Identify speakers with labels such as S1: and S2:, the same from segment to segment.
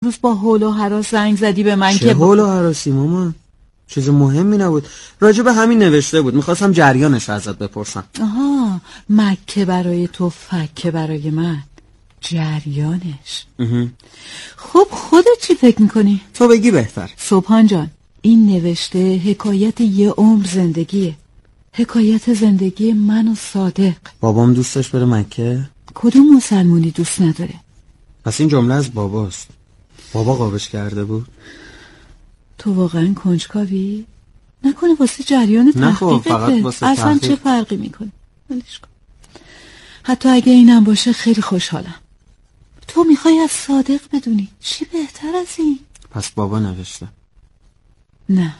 S1: امروز با هول و هراس زنگ زدی به من
S2: چه
S1: که
S2: هول و هراسی مامان؟ چیز مهمی نبود، راجع به همین نوشته بود، میخواستم جریانش ازت بپرسم.
S1: آها، مکه برای تو، فکه برای من، جریانش. خب خودت چی فکر میکنی؟
S2: تو بگی بهتر.
S1: سبحان جان، این نوشته حکایت یه عمر زندگیه، حکایت زندگی من و صادق.
S2: بابام دوستش بره مکه؟
S1: کدوم مسلمونی دوست نداره؟
S2: پس این جمله از باباست. بابا قابش کرده بود؟
S1: تو واقعا کنجکاوی؟ نکنه واسه جریان
S2: نه خب،
S1: تحقیقته؟
S2: فقط واسه
S1: اصلا
S2: تحقیق.
S1: چه فرقی میکنه؟ ولش کن. حتی اگه اینم باشه خیلی خوشحالم. تو میخوای از صادق بدونی، چی بهتر از این؟
S2: پس بابا نوشته.
S1: نه،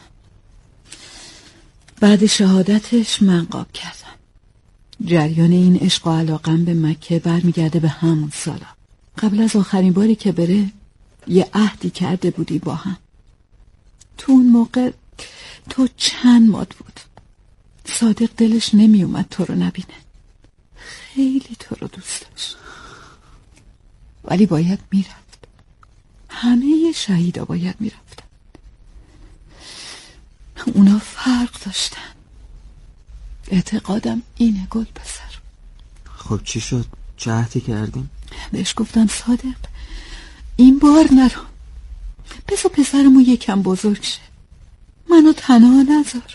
S1: بعد شهادتش من قاب کردم. جریان این عشق و علاقم به مکه برمیگرده به همون سالا. قبل از آخرین باری که بره یه عهدی کرده بودی با هم. تو اون موقع تو چند ماد بود. صادق دلش نمی اومد تو رو نبینه، خیلی تو رو دوست داشت، ولی باید میرفت. همه شهیدا باید میرفتن، اونا فرق داشتن. اعتقادم اینه گل پسر.
S2: خب چی شد؟ چه عهدی کردیم؟
S1: بهش گفتم صادق این بار نرو، بذار پسرمو یکم بزرگ شه، منو تنها نذار.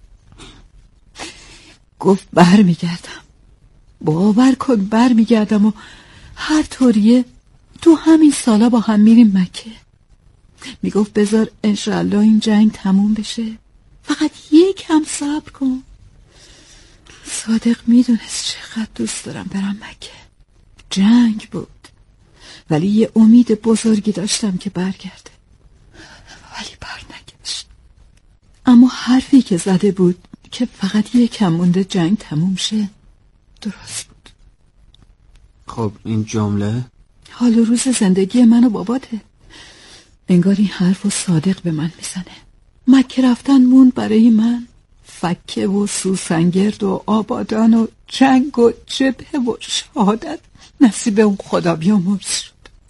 S1: گفت برمیگردم. باور کن برمیگردم و هر طوریه تو همین سالا با هم میریم مکه. میگفت بذار انشالله این جنگ تموم بشه، فقط یکم صبر کن. صادق میدونست چقدر دوست دارم برم مکه. جنگ بود ولی یه امید بزرگی داشتم که برگرده، ولی برنگشت. اما حرفی که زده بود که فقط یکم مونده جنگ تموم شه درست بود.
S2: خب این جمله
S1: حال و روز زندگی من و باباته. انگار این حرف و صادق به من میزنه. مکه رفتن موند برای من فکه و سوسنگرد و آبادان و جنگ و جبهه و شهادت. نصیب اون خدا بیامرز شد.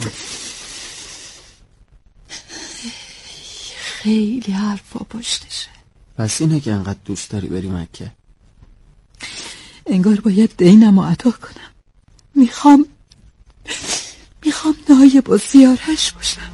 S1: خیلی حرفا پشتشه.
S2: پس اینه که انقدر دوست داری بری مکه؟
S1: انگار باید دینم رو ادا کنم. میخوام نایب و زیارش باشم.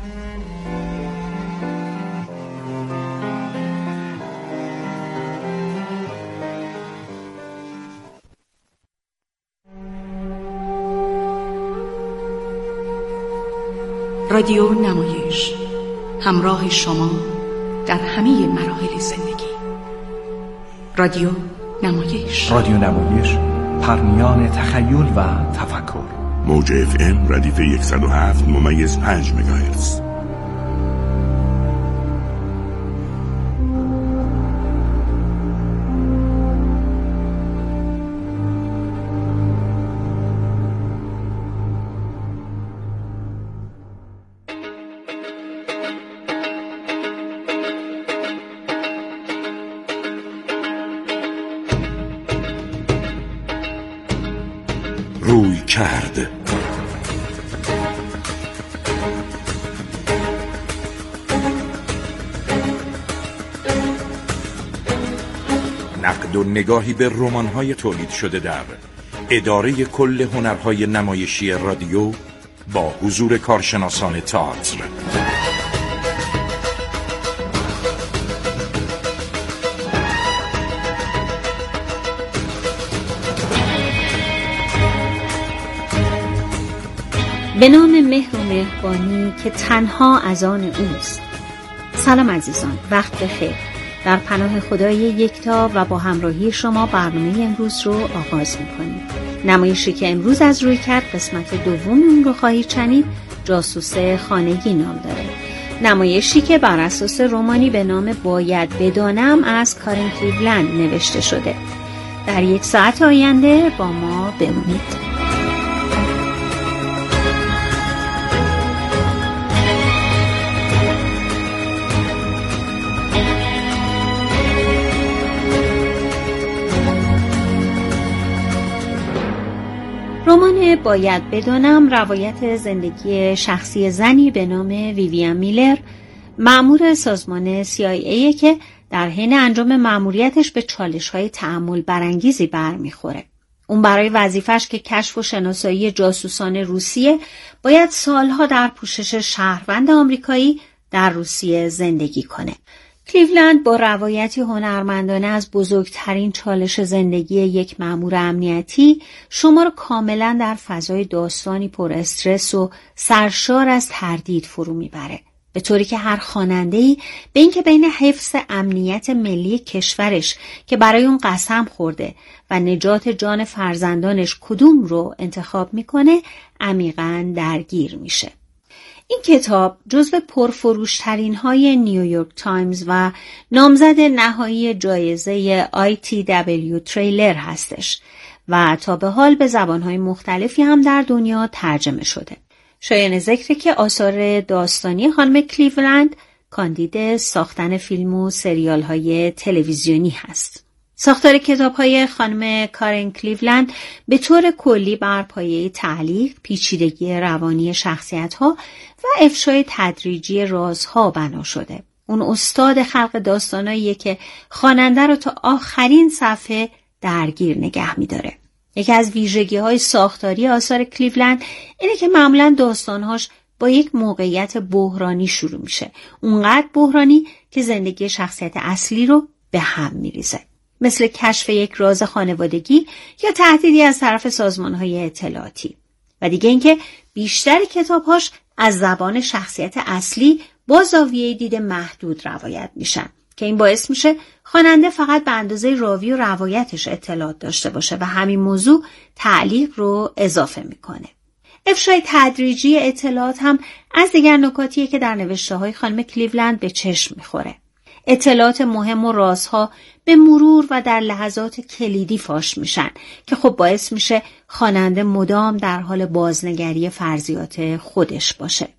S3: رادیو نمایش، همراه شما در همه مراحل زندگی. رادیو نمایش،
S4: رادیو نمایش، پرمیان تخیل و تفکر.
S5: موج FM ردیف 107.5 مگاهرتز. روی کرد. نقد و نگاهی به رمان‌های تولید شده در اداره کل هنرهای نمایشی رادیو با حضور کارشناسان تئاتر.
S6: به نام مهر و مهربانی که تنها از آن اوست. سلام عزیزان، وقت بخیر. در پناه خدای یکتا و با همراهی شما برنامه امروز رو آغاز می‌کنیم. نمایشی که امروز از روی کرد قسمت دوم اون رو خواهید شنید، جاسوس خانگی نام داره. نمایشی که بر اساس رمانی به نام باید بدانم از کارین کلیولند نوشته شده. در 1 ساعت آینده با ما بمونید. رمان باید بدانم روایت زندگی شخصی زنی به نام ویویان میلر، مأمور سازمان CIA که در حین انجام مأموریتش به چالش‌های تأمل برانگیزی برمیخوره. اون برای وظیفش که کشف و شناسایی جاسوسان روسیه باید سالها در پوشش شهروند آمریکایی در روسیه زندگی کنه. کلیولند با روایتی هنرمندانه از بزرگترین چالش زندگی یک مأمور امنیتی شما را کاملا در فضای داستانی پر استرس و سرشار از تردید فرو میبره، به طوری که هر خواننده‌ای به اینکه بین حفظ امنیت ملی کشورش که برای اون قسم خورده و نجات جان فرزندانش کدوم رو انتخاب میکنه عمیقاً درگیر میشه. این کتاب جزو پرفروشترین های نیویورک تایمز و نامزد نهایی جایزه ITW تریلر هستش و تا به حال به زبانهای مختلفی هم در دنیا ترجمه شده. شایان ذکره که آثار داستانی خانم کلیولند کاندید ساختن فیلم و سریال های تلویزیونی هست. ساختار کتاب های خانم کارن کلیولند به طور کلی بر پایه تعلیق، پیچیدگی روانی شخصیت ها و افشای تدریجی رازها بنا شده. اون استاد خلق داستاناییه که خواننده رو تا آخرین صفحه درگیر نگه می‌داره. یکی از ویژگی‌های ساختاری آثار کلیولند اینه که معمولاً داستان‌هاش با یک موقعیت بحرانی شروع میشه. اونقدر بحرانی که زندگی شخصیت اصلی رو به هم می‌ریزه. مثل کشف یک راز خانوادگی یا تهدیدی از طرف سازمان‌های اطلاعاتی. و دیگه اینکه بیشتر کتاب‌هاش از زبان شخصیت اصلی با زاویه دید محدود روایت میشن که این باعث میشه خواننده فقط به اندازه راوی و روایتش اطلاعات داشته باشه و همین موضوع تعلیق رو اضافه میکنه. افشای تدریجی اطلاعات هم از دیگر نکاتیه که در نوشته‌های خانم کلیولند به چشم میخوره. اطلاعات مهم و رازها به مرور و در لحظات کلیدی فاش میشن که خب باعث میشه خواننده مدام در حال بازنگری فرضیات خودش باشه.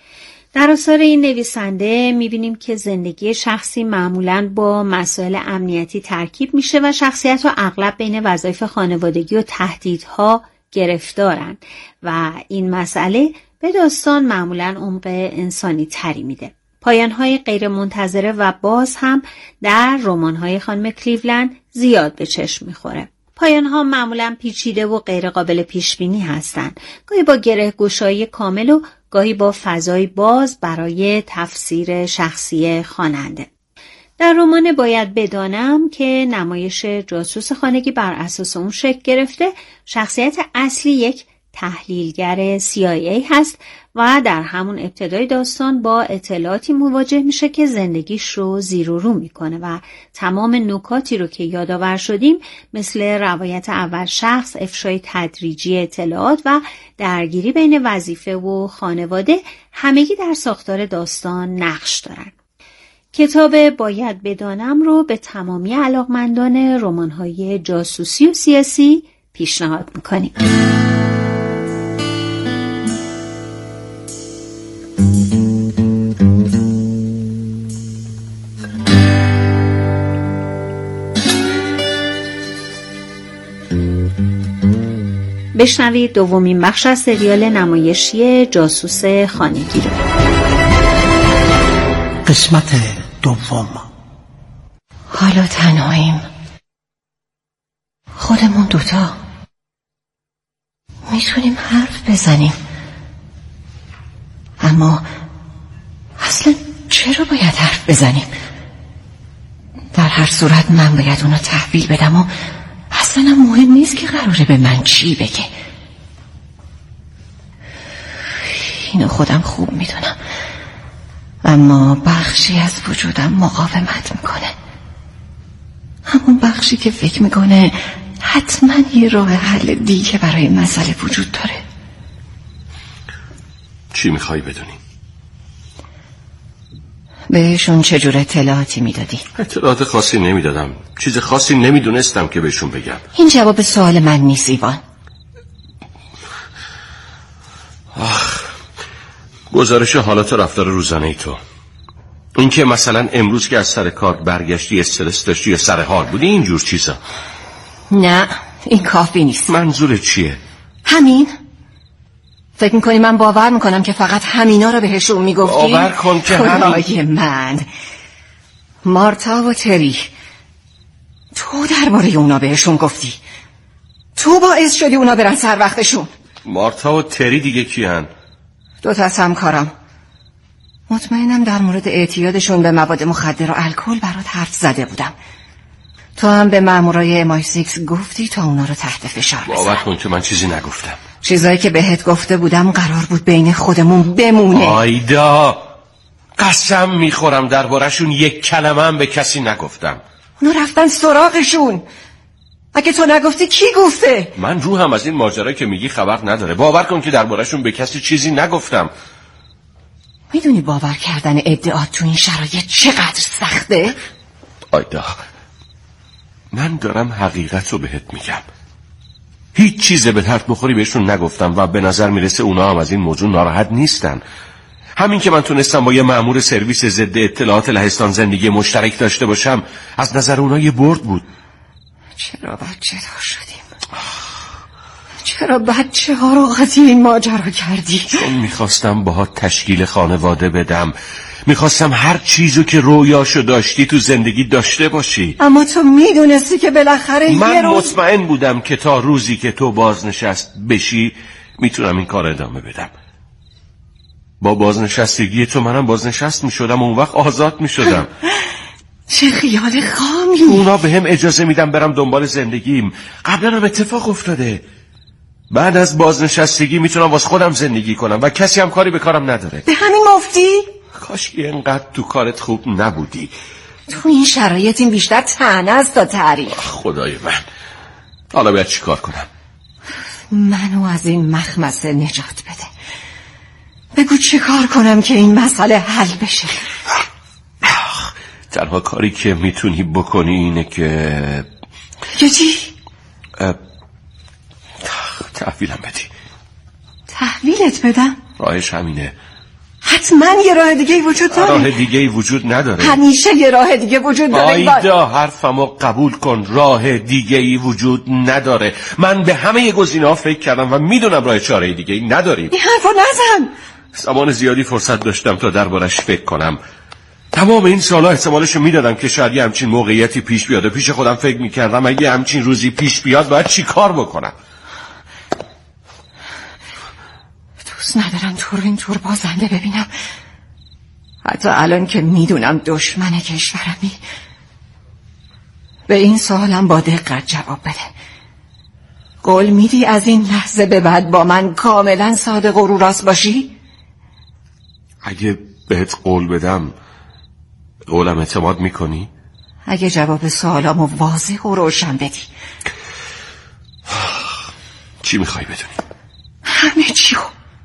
S6: در آثار این نویسنده میبینیم که زندگی شخصی معمولاً با مسائل امنیتی ترکیب میشه و شخصیت ها اغلب بین وظایف خانوادگی و تهدیدها گرفتارن و این مسئله به داستان معمولاً عمق انسانی تری میده. پایان‌های غیر منتظره و باز هم در رمان‌های خانم کلیولند زیاد به چشم می‌خوره. پایان‌ها معمولاً پیچیده و غیر قابل پیش‌بینی هستند. گاهی با گره‌گشایی کامل و گاهی با فضای باز برای تفسیر شخصی خواننده. در رمان باید بدانم که نمایش جاسوس خانگی بر اساس اون شکل گرفته، شخصیت اصلی یک تحلیلگر CIA هست و در همون ابتدای داستان با اطلاعاتی مواجه میشه که زندگیش رو زیر و رو میکنه و تمام نکاتی رو که یادآور شدیم مثل روایت اول شخص، افشای تدریجی اطلاعات و درگیری بین وظیفه و خانواده همگی در ساختار داستان نقش دارن. کتاب باید بدانم رو به تمامی علاقمندان رمان‌های جاسوسی و سیاسی پیشنهاد میکنیم. بشنوید دومین بخش از سریال نمایشی جاسوس خانگی رو.
S7: قسمت دوم.
S8: حالا تنهاییم، خودمون دوتا. میتونیم حرف بزنیم، اما اصلا چرا باید حرف بزنیم؟ در هر صورت من باید اونو تحویل بدم و اصلا مهم نیست که قراره به من چی بگه. اینو خودم خوب میدونم، اما بخشی از وجودم مقاومت میکنه. همون بخشی که فکر میکنه حتما یه راه حل دیگه برای مسئله وجود داره.
S9: چی میخوای بدونی؟
S8: بهشون چجور اطلاعاتی میدادی؟
S9: اطلاعات خاصی نمیدادم، چیز خاصی نمیدونستم که بهشون بگم.
S8: این جواب سوال من نیست ایوان.
S9: گزارش حالات رفتار روزانه ای تو، این که مثلا امروز که از سر کار برگشتی استرس داشتی یا سر حال بودی، اینجور چیزا.
S8: نه این کافی نیست.
S9: منظور چیه؟
S8: همین فکر میکنی من باور میکنم که فقط همینا رو بهشون میگفتی؟
S9: باور کن که
S8: خدای من، مارتا و تری، تو درباره اونا بهشون گفتی، تو باعث شدی اونا برن سر وقتشون.
S9: مارتا و تری دیگه کیان؟
S8: 2 تا از همکارم. مطمئنم در مورد اعتیادشون به مواد مخدر و الکل برات حرف زده بودم. تو هم به مامورای MI6 گفتی تا اونا رو تحت فشار بذارن.
S9: باور کن که من چیزی نگفتم.
S8: چیزایی که بهت گفته بودم قرار بود بین خودمون بمونه.
S9: آیدا، قسم میخورم درباره‌شون یک کلمه هم به کسی نگفتم.
S8: اونا رفتن سراغشون. اگه تو نگفتی کی گفته؟
S9: من روحم از این ماجرا که میگی خبر نداره. باور کن که درباره‌شون به کسی چیزی نگفتم.
S8: میدونی باور کردن ادعا تو این شرایط چقدر سخته؟
S9: آیدا، من دارم حقیقت رو بهت میگم. هیچ چیز به درد بخوری بهشون نگفتم و به نظر میرسه اونا هم از این موضوع ناراحت نیستن. همین که من تونستم با یه مأمور سرویس ضد اطلاعات لهستان زندگی مشترک داشته باشم از نظر اونا یه برد بود.
S8: چرا بچه دار شدیم؟ چرا بچه ها رو قاضی این ماجرا کردی؟
S9: چون میخواستم باهات تشکیل خانواده بدم. میخواستم هر چیزو که رویاشو داشتی تو زندگی داشته باشی.
S8: اما تو میدونستی که بالاخره
S9: من مطمئن بودم که تا روزی که تو بازنشست بشی میتونم این کار ادامه بدم. با بازنشستگی تو منم بازنشست میشدم و اون وقت آزاد میشدم.
S8: چه خیال خامی.
S9: اونا به هم اجازه میدم برم دنبال زندگیم. قبلا هم اتفاق افتاده. بعد از بازنشستگی میتونم واسه خودم زندگی کنم و کسی هم کاری به کارم نداره.
S8: به همین مفتی؟
S9: کاش که اینقدر تو کارت خوب نبودی.
S8: تو این شرایط این بیشتر طعنه است تا تعریف.
S9: خدای من، حالا باید چی کار کنم؟
S8: منو از این مخمسه نجات بده. بگو چه کار کنم که این مسئله حل بشه.
S9: تنها کاری که میتونی بکنی اینه که
S8: چی؟
S9: تحویلم بدی.
S8: تحویلت بدم؟
S9: راهش همینه.
S8: حتما یه راه دیگه وجود داره.
S9: راه دیگه وجود نداره.
S8: همیشه یه راه دیگه وجود داره.
S9: آیدا، حرفمو قبول کن. راه دیگه وجود نداره. من به همه گزینه‌ها فکر کردم و میدونم راه چاره دیگه نداریم.
S8: این حرفو نزن.
S9: زمان زیادی فرصت داشتم تا دربارش فکر کنم. تمام این سالها احتمالشو میدادم که شاید یه همچین موقعیتی پیش بیاد و پیش خودم فکر میکردم اگه همچین روزی پیش بیاد باید چی کار بکنم.
S8: دوست ندارم تو رو اینطور بازنده ببینم. حتی الان که میدونم دشمن کشورمی. به این سوالم با دقت جواب بده. قول میدی از این لحظه به بعد با من کاملا صادق و رو راست باشی؟
S9: اگه بهت قول بدم قولم اعتماد میکنی؟
S8: اگه جواب سوالامو واضح و روشن بدی.
S9: چی میخوای بدونی؟
S8: همه چیو.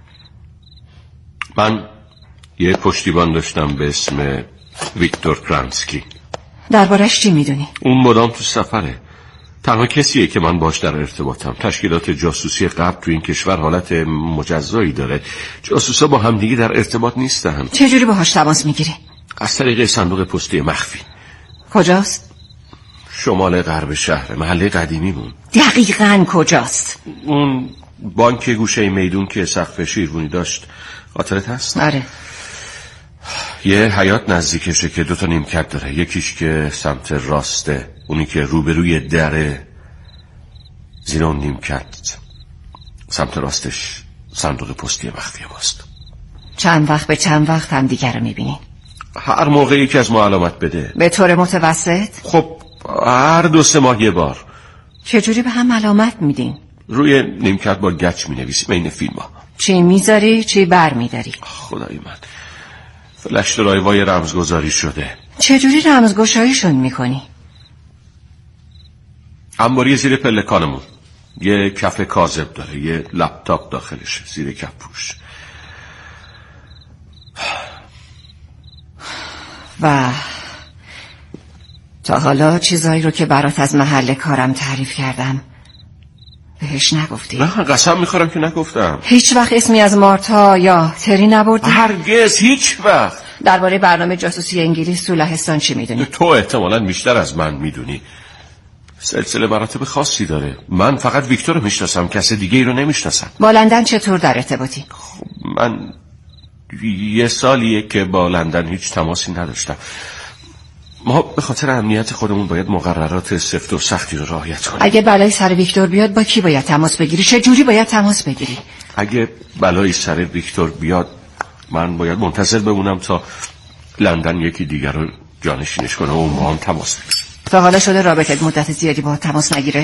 S9: من یه پشتیبان داشتم به اسم ویکتور کرانسکی.
S8: دربارش چی میدونی؟
S9: اون مدام تو سفره. تنها کسیه که من باش در ارتباطم. تشکیلات جاسوسی غرب تو این کشور حالت مجزایی داره. جاسوسا با همدیگه در ارتباط نیستن.
S8: چجوری باهاش تماس میگیری؟
S9: از طریق صندوق پستی مخفی.
S8: کجاست؟
S9: شمال غرب شهر، محله قدیمیمون.
S8: دقیقاً کجاست؟
S9: اون بانک گوشه میدون که سقف شیروانی داشت، خاطرت هست؟
S8: آره.
S9: یه حیاط نزدیکشه که 2 تا نیمکت داره. یکیش که سمت راسته، اونی که روبروی دره. زیر اون نیمکت سمت راستش صندوق پستی مخفی ماست.
S8: چند وقت به چند وقت هم دیگر رو میبینین؟
S9: هر موقع یکی از ما علامت بده.
S8: به طور متوسط؟
S9: خب هر 2-3 ماه یه بار.
S8: چجوری به هم علامت میدین؟
S9: روی نیمکت با گچ مینویسیم این فیلم ها.
S8: چی میذاری چی بر میداری؟
S9: خدای من، فلش درایوای رمزگذاری شده.
S8: چجوری رمزگشاییشون میکنی؟
S9: انباری زیر پلکانمون یه کف کاذب داره، یه لپتاپ داخلش زیر کفپوش.
S8: و تا حالا چیزایی رو که برات از محل کارم تعریف کردم بهش نگفتی؟
S9: نه، قسم میخورم که نگفتم.
S8: هیچ وقت اسمی از مارتا یا تری نبردی؟
S9: هرگز، هیچ وقت.
S8: درباره برنامه جاسوسی انگلیس تو لهستان چی میدونی؟
S9: تو احتمالاً بیشتر از من میدونی. سلسله مراتب خاصی داره. من فقط ویکتور رو میشناسم، کس دیگه ای رو نمیشناسم.
S8: با لندن چطور در ارتباطی؟
S9: خب من 1 سالیه که با لندن هیچ تماسی نداشتم. ما به خاطر امنیت خودمون باید مقررات سفت و سختی رو رعایت کنیم.
S8: اگه بلایی سر ویکتور بیاد با کی باید تماس بگیری؟ چه جوری باید تماس بگیری؟
S9: اگه بلایی سر ویکتور بیاد من باید منتظر بمونم تا لندن یکی دیگر رو جانشینش کنه و اون با هم تماس بگیره.
S8: تا حالا شده رابطت مدت زیادی با تماس نگیره؟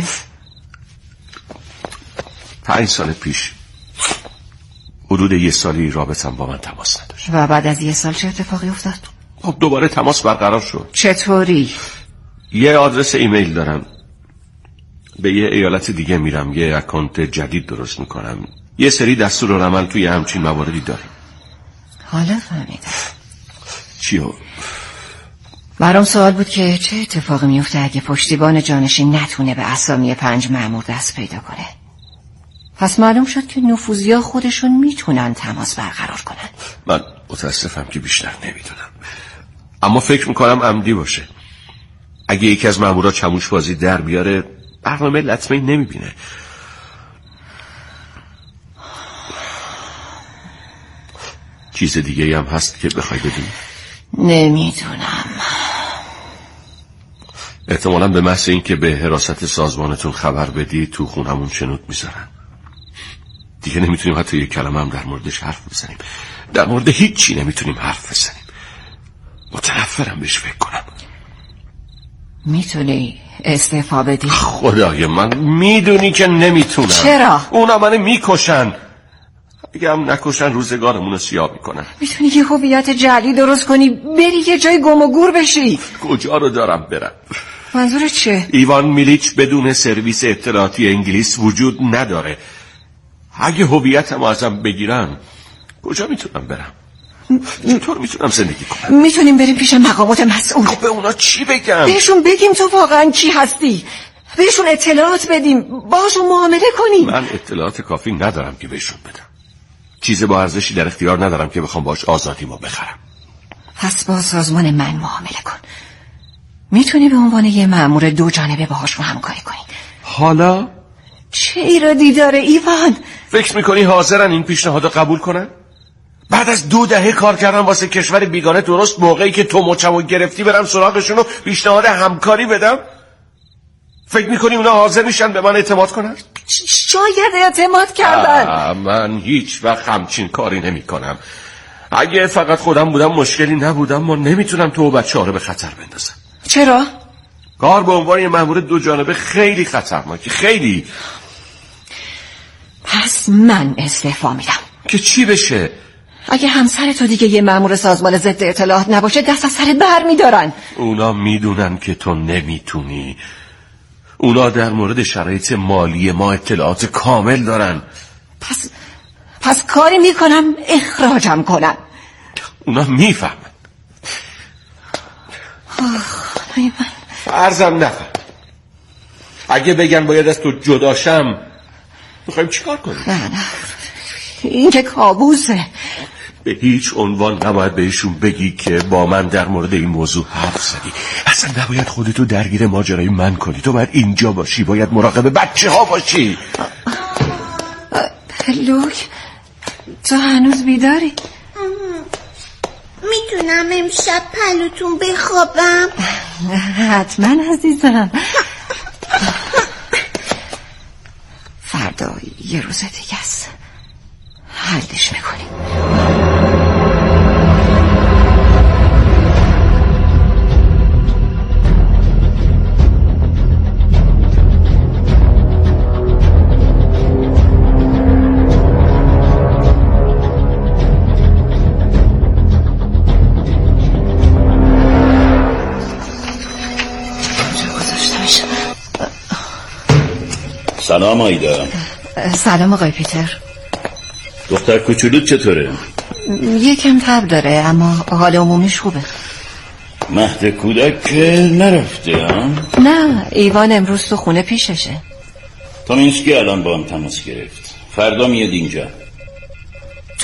S9: 5 سال پیش حدود 1 سالی رابطم با من تماس نداشت.
S8: و بعد از 1 سال چه اتفاقی افتاد؟
S9: خب دوباره تماس برقرار شد.
S8: چطوری؟
S9: یه آدرس ایمیل دارم، به یه ایالت دیگه میرم، یه اکانت جدید درست میکنم، یه سری دستورالعمل توی همچین مواردی داریم.
S8: حالا فهمیدم.
S9: چیو؟
S8: برام سوال بود که چه اتفاقی میفته اگه پشتیبان جانشین نتونه به اسامی 5 مأمور دست پیدا کنه. پس معلوم شد که نفوذی‌ها خودشون میتونن تماس برقرار کنن.
S9: من متاسفم که بیشتر نمیدونم، اما فکر میکنم عمدی باشه. اگه یکی از مأمورا چموش بازی در بیاره برنامه لطمه‌ای نمیبینه. چیز دیگه هم هست که بخوای بدونی؟
S8: نمیدونم.
S9: احتمالاً به محض این که به حراست سازمانتون خبر بدی تو خونمون شنود میذارن. دیگه نمیتونیم حتی یک کلمه هم در موردش حرف بزنیم. در مورد هیچی نمیتونیم حرف بزنیم. متنفرم بهش فکر کنم.
S8: میتونی استعفا بدی؟
S9: خدای من، میدونی که نمیتونم.
S8: چرا؟
S9: اونا منو میکشن. اگه هم نکشن روزگارمون رو سیاه میکنن.
S8: میتونی یه هویت جعلی درست کنی بری یه جای گم و گور بشی.
S9: کجا رو دارم برم؟
S8: منظورت چه؟
S9: ایوان میلیچ بدون سرویس اطلاعاتی انگلیس وجود نداره. اگه هویتم ازم بگیرن کجا میتونم برم؟ چطور میتونم زندگی کنم؟
S8: میتونیم بریم پیش مقامات مسئول.
S9: به اونا چی بگم؟
S8: بهشون بگیم تو واقعا کی هستی، بهشون اطلاعات بدیم، باشون معامله کنیم.
S9: من اطلاعات کافی ندارم که بهشون بدم. چیز با ارزشی در اختیار ندارم که بخوام باش آزادیمو بخرم.
S8: پس با سازمان من معامله کن. میتونی به عنوان یه مأمور 2 جانبه باهاش همکاری کنی.
S9: حالا؟
S8: چه ایرادی داره ایوان؟
S9: فکر میکنی حاضرن این پیشنهادو قبول کنن؟ بعد از 2 دهه کار کردن واسه کشور بیگانه، درست موقعی که تو مچمو گرفتی برم سراغشون و پیشنهاد همکاری بدم؟ فکر میکنی اونا حاضر میشن به من اعتماد کنن؟
S8: شاید اعتماد کردن.
S9: من هیچ وقت همچین کاری نمی کنم. اگه فقط خودم بودم مشکلی نبودم، ما نمیتونم تو و بچه ها رو به خطر بندازم.
S8: چرا؟
S9: کار به عنوان یه مأمور 2 جانبه خیلی خطرناکه، خیلی.
S8: پس من استعفا میدم.
S9: که چی بشه؟
S8: اگه همسر تو دیگه یه مأمور سازمان ضد اطلاعات نباشه دست از سر بر میدارن.
S9: اونا میدونن که تو نمیتونی. اونا در مورد شرایط مالی ما اطلاعات کامل دارن.
S8: پس کاری میکنم اخراجم کنن.
S9: اونا میفهمن.
S8: خدای من.
S9: فرضم نفهم. اگه بگن باید از تو جداشم میخوایم چیکار کنیم؟
S8: نه این که کابوسه.
S9: به هیچ عنوان نباید بهشون بگی که با من در مورد این موضوع حرف زدی. اصلا نباید خودتو درگیر ماجرای من کنی. تو باید اینجا باشی، باید مراقب بچه ها باشی.
S8: لوک تو هنوز بیداری؟
S10: میتونم امشب پلوتون بخوابم؟
S8: حتما عزیزم. فردا یه روز دیگه است، حلش میکنیم.
S11: سلام آیدا.
S8: سلام آقای پیتر.
S11: دختر کوچولوت چطوره؟
S8: یکم تب داره اما حال عمومیش خوبه.
S11: مهد کودک که نرفته ها؟
S8: نه، ایوان امروز تو خونه پیششه.
S11: تومینسکی الان با هم تماس گرفت، فردا میاد اینجا.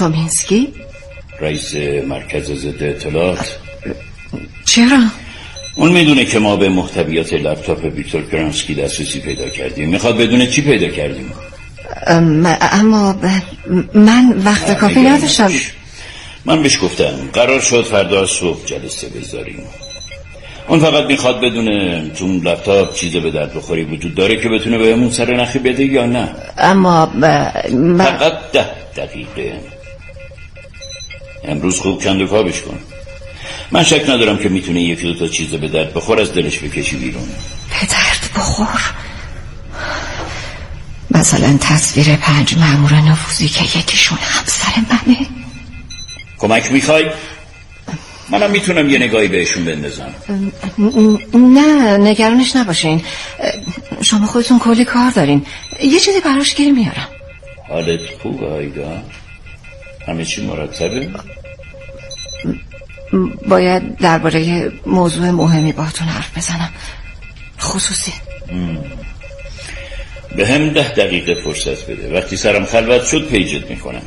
S8: تومینسکی؟
S11: رئیس مرکز ضد اطلاعات.
S8: چرا؟
S11: اون میدونه که ما به محتویات لپتاپ ویکتور کرانسکی دسترسی پیدا کردیم. میخواد بدونه چی پیدا کردیم.
S8: اما من وقت کافی نداشتم.
S11: من بهش گفتم قرار شد فردا صبح جلسه بذاریم. اون فقط میخواد بدونه تو لپتاپ چیز به درد بخوری وجود داره که بتونه بهمون سر نخی بده یا نه.
S8: اما
S11: فقط 10 دقیقه. امروز خوب کند و کابش کن. من شک ندارم که میتونه یکی دو تا چیز به درد بخور از دلش بکشی بیرون.
S8: به درد بخور؟ مثلا تصویر 5 مأمور نفوذی که یکیشون همسر منه.
S11: کمک میخوای؟ منم میتونم یه نگاهی بهشون بندازم.
S8: نه نگرانش نباشین، شما خودتون کلی کار دارین، یه چیزی براش گیری میارم.
S11: حالت خوبه آیدا؟ همه چی مرتبه؟
S8: باید درباره موضوع مهمی باهاتون حرف بزنم، خصوصی.
S11: به هم 10 دقیقه فرصت بده. وقتی سرم خلوت شد پیجت میکنم.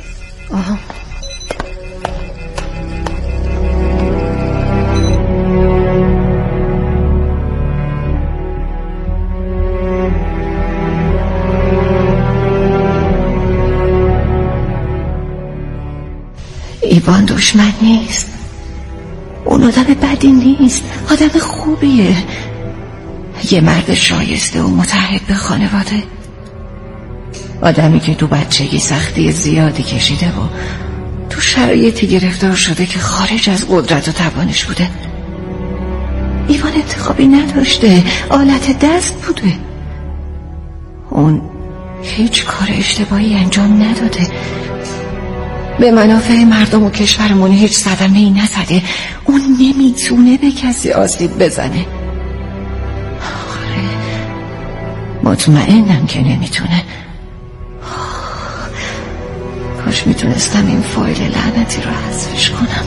S8: ایوان دشمن نیست، اون آدم بدی نیست، آدم خوبیه، یه مرد شایسته و متحد به خانواده، آدمی که تو بچگی سختی زیادی کشیده و تو شرایطی گرفتار شده که خارج از قدرت و توانش بوده. ایوان انتخابی نداشته، آلت دست بوده. اون هیچ کار اشتباهی انجام نداده، به منافع مردم و کشورمون هیچ صدمه ای نزده. اون نمیتونه به کسی آسیب بزنه. آره مطمئنم که نمیتونه. کاش میتونستم این فایل لعنتی رو حذفش کنم.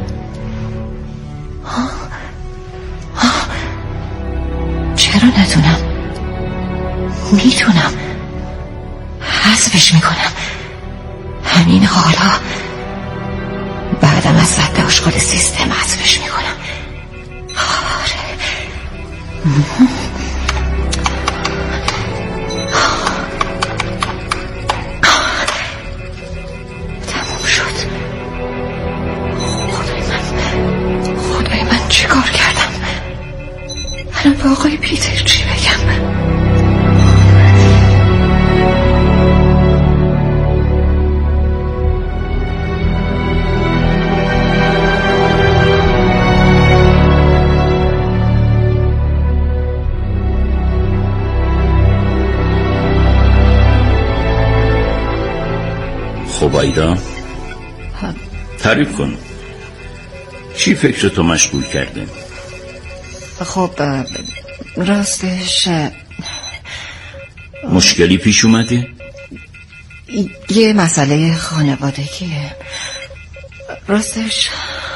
S8: چرا نتونم؟ میتونم، حذفش میکنم همین حالا. بعدم از ضد آشغال سیستم حذفش میکنم. آره تموم شد. خدای من چی کار کردم؟ الان به آقای پیتر چی بگم؟
S11: خب آیدا تعریف کن، چی فکر تو مشغول کرده؟
S8: خب راستش
S11: مشکلی پیش اومده؟
S8: یه مسئله خانوادگیه. راستش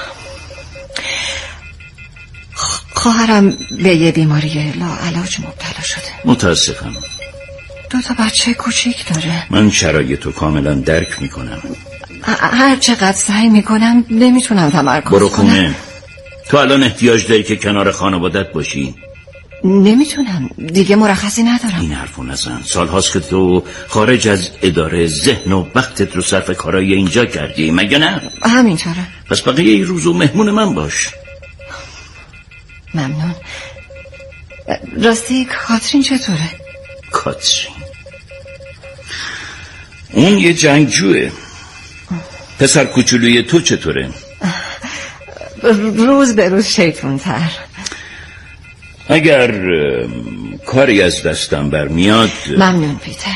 S8: خواهرم به یه بیماری لاعلاج مبتلا شده.
S11: متاسفم.
S8: 2 تا بچه کوچیک داره.
S11: من شرایطو کاملا درک میکنم.
S8: هر چقدر سعی میکنم نمیتونم تمرکز کنم.
S11: برو خونه. تو الان احتیاج داری که کنار خانوادت باشی.
S8: نمیتونم دیگه، مرخصی ندارم.
S11: این حرفو نزن. سال هاست که تو خارج از اداره ذهن و وقتت رو صرف کارای اینجا کردی، مگه نه؟
S8: همینطوره.
S11: پس بقیه این روزو مهمون من باش.
S8: ممنون. راستی کاترین چطوره؟
S11: کاترین اون یه جنگجوه. پسر کوچولوی تو چطوره؟
S8: روز به روز شیطون‌تر.
S11: اگر کاری از دستم برمیاد.
S8: ممنون پیتر.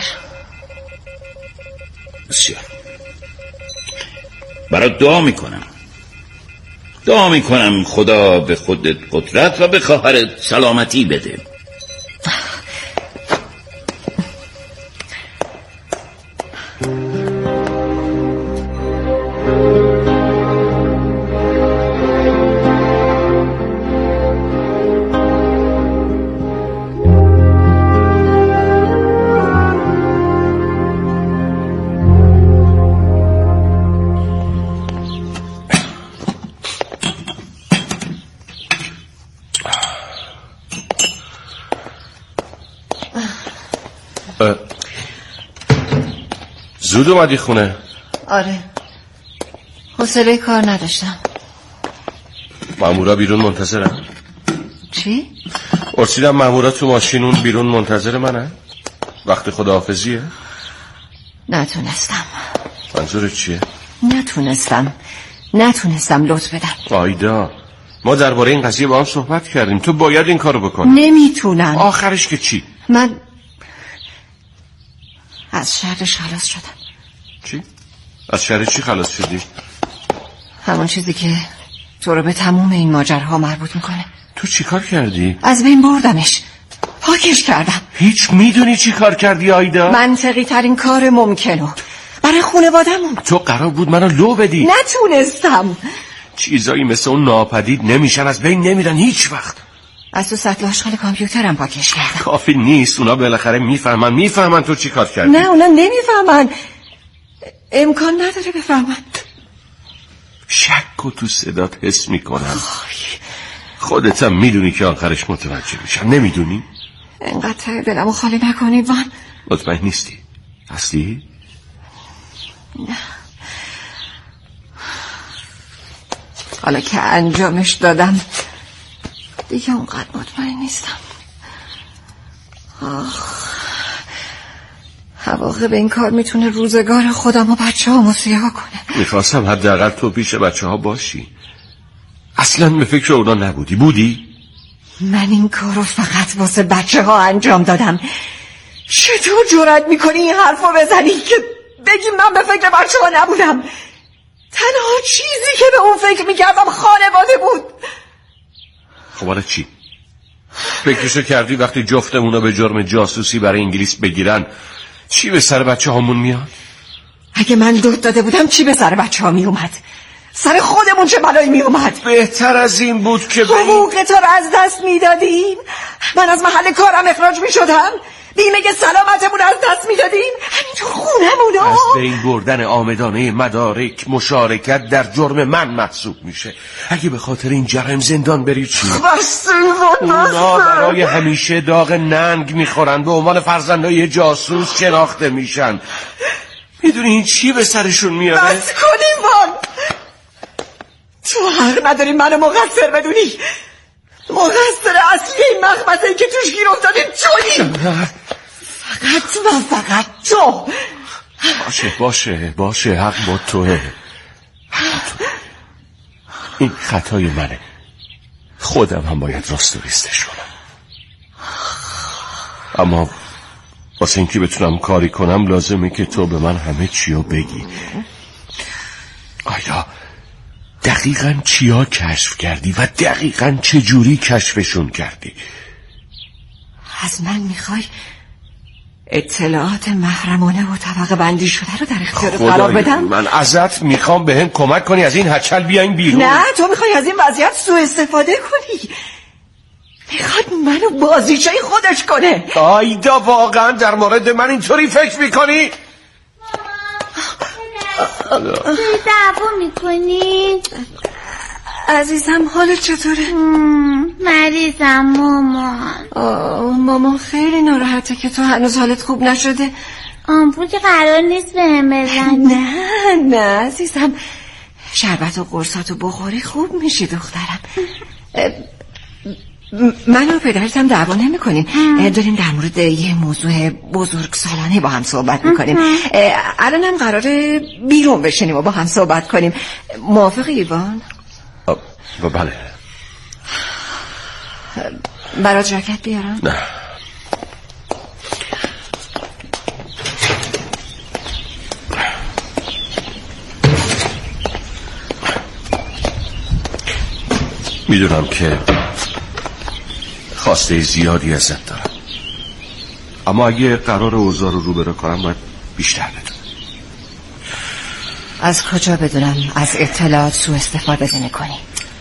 S11: بسیار. برات دعا میکنم خدا به خودت قدرت و به خواهرت سلامتی بده.
S9: زود اومدی خونه؟
S8: آره، حوصله کار نداشتم.
S9: مامورا بیرون منتظرن؟
S8: چی؟
S9: ارسیدم مامورا تو ماشینون بیرون منتظر منن؟ وقت خداحافظیه؟
S8: نتونستم.
S9: منظورت چیه؟
S8: نتونستم لطف بدم.
S9: آیدا، ما درباره این قضیه با هم صحبت کردیم، تو باید این کارو بکنی.
S8: نمیتونم.
S9: آخرش که چی؟
S8: من از شرش خلاص شدم.
S9: چی؟ از شر چی خلاص شدی؟
S8: همون چیزی که تو رو به تموم این ماجرها مربوط میکنه.
S9: تو چی کار کردی؟
S8: از بین بردمش، پاکش کردم.
S9: هیچ میدونی چی کار کردی آیدا؟
S8: منطقی ترین کار ممکنه برای خانواده‌مون.
S9: تو قرار بود منو لو بدی.
S8: نتونستم.
S9: چیزایی مثل اون ناپدید نمیشن، از بین نمیرن هیچ وقت.
S8: از تو سطل آشغال کامپیوترم پاکش کردم.
S9: کافی نیست، اونا بالاخره میفهمن تو چی کار کردی.
S8: نه، اونا نمیفهمن، امکان نداره بفهمن.
S9: شک و تو صدات حس میکنم. خودتم میدونی که آخرش متوجه میشم. نمیدونی؟
S8: انقدر دلمو خالی نکنی وان.
S9: مطمئن نیستی؟ اصلی؟
S8: نه، حالا که انجامش دادم دیگه اونقدر مطمئن نیستم. عواقب این کار میتونه روزگار خودم و بچه ها سیاه کنه.
S9: میخواستم حداقل تو پیش بچه ها باشی. اصلا به فکر اونا نبودی. بودی؟
S8: من این کارو فقط واسه بچه ها انجام دادم. چطور جرأت میکنی این حرفو بزنی که بگی من به فکر بچه ها نبودم؟ تنها چیزی که به اون فکر میکردم خانواده بود.
S9: خب حالا چی؟ فکرشو کردی وقتی جفتمونو به جرم جاسوسی برای انگلیس بگیرن چی به سر بچه هامون میاد؟
S8: اگه من دود داده بودم چی به سر بچه ها میومد؟ سر خودمون چه بلایی میومد؟
S9: بهتر از این بود که
S8: حقوق تو رو از دست میدادیم. من از محل کارم اخراج میشدم. بیمه سلامتمون از دست میدادیم. همینطور خونمونو
S9: از بین بردن آمدانه مدارک مشارکت در جرم من محسوب میشه. اگه به خاطر این جرم زندان بری چی؟ اونا برای همیشه داغ ننگ میخورن، به عنوان فرزندای جاسوس شناخته میشن. میدونی این چی به سرشون میاره؟
S8: بس کنیم وان. تو حق نداری منو مقصر بدونی. مقصر اصلی این مخمسه که توش گیر افتادیم تویی. فقط تو.
S9: باشه حق با توه. این خطای منه. خودم هم باید راست و ریستش کنم. اما واسه اینکه بتونم کاری کنم لازمه که تو به من همه چیو بگی. آیا دقیقاً چیا کشف کردی و دقیقاً چجوری کشفشون کردی؟
S8: از من میخوای اطلاعات محرمانه و طبقه بندی شده رو در اختیار قرار بدم؟
S9: من ازت میخوام بهم کمک کنی از این هچل بیاین بیرون.
S8: نه، تو میخوای از این وضعیت سوء استفاده کنی. میخواد منو بازیچه خودش کنه.
S9: آیدا واقعا در مورد من اینطوری فکر میکنی؟
S10: توی دعوا میکنی؟
S8: عزیزم حالت چطوره؟
S10: مریضم مامان.
S8: مامان خیلی ناراحته که تو هنوز حالت خوب نشده.
S10: آمپول که قرار نیست بهم بزنی.
S8: نه عزیزم، شربت و قرصاتو بخوری خوب میشی دخترم. من و پدرتم دعوا نمی کنیم. داریم در مورد یه موضوع بزرگ سالانه با هم صحبت میکنیم. الانم قراره بیرون بشینیم و با هم صحبت کنیم. موافقی ایوان؟
S9: بله.
S8: برات جاکت بیارم؟
S9: نه. میدونم که خواسته زیادی ازت دارم، اما اگه قرار اوضاع رو روبرو کنم باید بیشتر بدونم.
S8: از کجا بدونم از اطلاعات سوء استفاده نمی‌کنی؟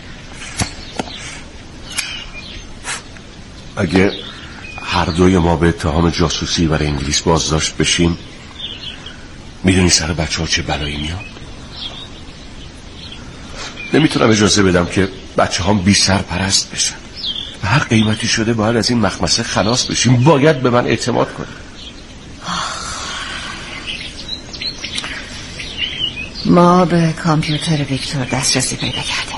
S9: اگه هر دوی ما به اتهام جاسوسی برای انگلیس بازداشت بشیم، میدونی سر بچه ها چه بلایی میاد؟ نمیتونم اجازه بدم که بچه هم بی سرپرست بشن. به هر قیمتی شده باید از این مخمسه خلاص بشیم. باید به من اعتماد کنی.
S8: ما به کامپیوتر ویکتور دسترسی پیدا کردیم.